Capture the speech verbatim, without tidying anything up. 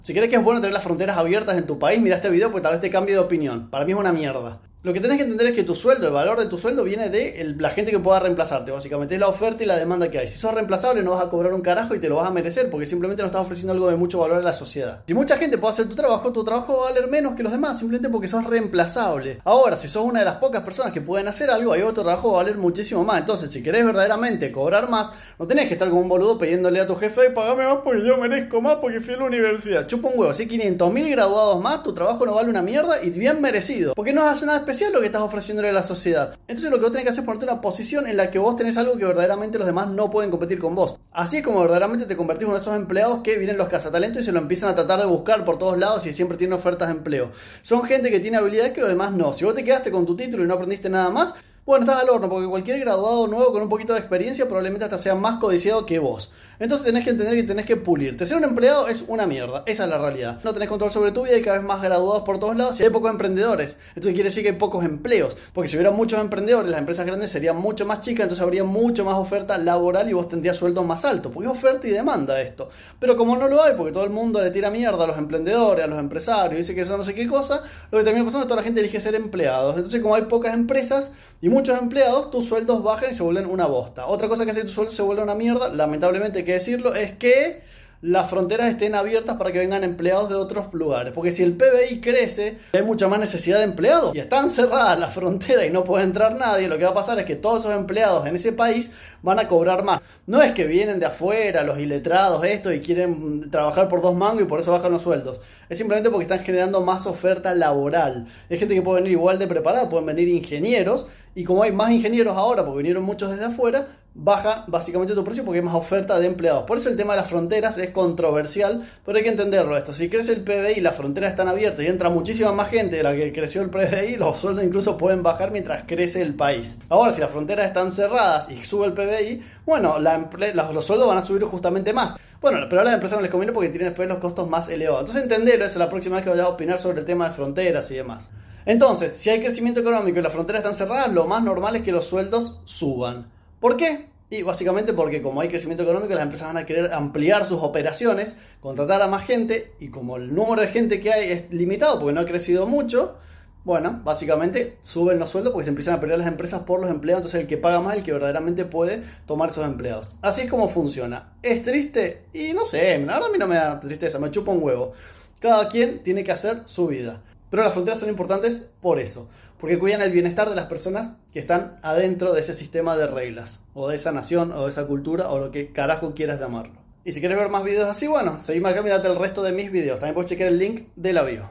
Si crees que es bueno tener las fronteras abiertas en tu país, mira este video porque tal vez te cambie de opinión. Para mí es una mierda. Lo que tenés que entender es que tu sueldo, el valor de tu sueldo viene de el, la gente que pueda reemplazarte, básicamente. Es la oferta y la demanda que hay. Si sos reemplazable no vas a cobrar un carajo y te lo vas a merecer porque simplemente no estás ofreciendo algo de mucho valor a la sociedad. Si mucha gente puede hacer tu trabajo, tu trabajo va a valer menos que los demás simplemente porque sos reemplazable. Ahora, si sos una de las pocas personas que pueden hacer algo, ahí otro trabajo va a valer muchísimo más. Entonces, si querés verdaderamente cobrar más, no tenés que estar como un boludo pidiéndole a tu jefe, pagame más porque yo merezco más porque fui a la universidad. Chupa un huevo, si hay quinientos mil graduados más, tu trabajo no vale una mierda y bien merecido. Porque no hace nada especial lo que estás ofreciendo a la sociedad. Entonces lo que vos tenés que hacer es ponerte una posición en la que vos tenés algo que verdaderamente los demás no pueden competir con vos. Así es como verdaderamente te convertís en uno de esos empleados que vienen los cazatalentos y se lo empiezan a tratar de buscar por todos lados y siempre tienen ofertas de empleo. Son gente que tiene habilidades que los demás no. Si vos te quedaste con tu título y no aprendiste nada más, bueno, estás al horno, porque cualquier graduado nuevo con un poquito de experiencia probablemente hasta sea más codiciado que vos. Entonces tenés que entender que tenés que pulirte. Ser un empleado es una mierda, esa es la realidad. No tenés control sobre tu vida y cada vez más graduados por todos lados y hay pocos emprendedores. Esto quiere decir que hay pocos empleos, porque si hubiera muchos emprendedores, las empresas grandes serían mucho más chicas, entonces habría mucho más oferta laboral y vos tendrías sueldos más altos, porque es oferta y demanda esto. Pero como no lo hay, porque todo el mundo le tira mierda a los emprendedores, a los empresarios, dice que eso no sé qué cosa, lo que termina pasando es que toda la gente elige ser empleados. Entonces como hay pocas empresas y muchos empleados, tus sueldos bajan y se vuelven una bosta. Otra cosa que hace que tu sueldo se vuelva una mierda, lamentablemente hay que decirlo, es que las fronteras estén abiertas para que vengan empleados de otros lugares. Porque si el P B I crece, hay mucha más necesidad de empleados y están cerradas las fronteras y no puede entrar nadie, lo que va a pasar es que todos esos empleados en ese país van a cobrar más. No es que vienen de afuera los iletrados estos y quieren trabajar por dos mangos y por eso bajan los sueldos. Es simplemente porque están generando más oferta laboral. Hay gente que puede venir igual de preparada, pueden venir ingenieros, y como hay más ingenieros ahora porque vinieron muchos desde afuera, baja básicamente tu precio porque hay más oferta de empleados. Por eso el tema de las fronteras es controversial, pero hay que entenderlo esto. Si crece el P B I y las fronteras están abiertas y entra muchísima más gente de la que creció el P B I, los sueldos incluso pueden bajar mientras crece el país. Ahora, si las fronteras están cerradas y sube el P B I, bueno, la emple- los sueldos van a subir justamente más. Bueno, pero a las empresas no les conviene porque tienen después los costos más elevados. Entonces entendelo eso la próxima vez que vayas a opinar sobre el tema de fronteras y demás. Entonces, si hay crecimiento económico y las fronteras están cerradas, lo más normal es que los sueldos suban. ¿Por qué? Y básicamente porque como hay crecimiento económico, las empresas van a querer ampliar sus operaciones, contratar a más gente, y como el número de gente que hay es limitado porque no ha crecido mucho, bueno, básicamente suben los sueldos porque se empiezan a pelear las empresas por los empleados. Entonces el que paga más es el que verdaderamente puede tomar esos empleados. Así es como funciona. ¿Es triste? Y no sé, la verdad a mí no me da tristeza, me chupa un huevo. Cada quien tiene que hacer su vida. Pero las fronteras son importantes por eso, porque cuidan el bienestar de las personas que están adentro de ese sistema de reglas, o de esa nación, o de esa cultura, o lo que carajo quieras llamarlo. Y si quieres ver más videos así, bueno, seguime acá, mirate el resto de mis videos. También puedes chequear el link de la bio.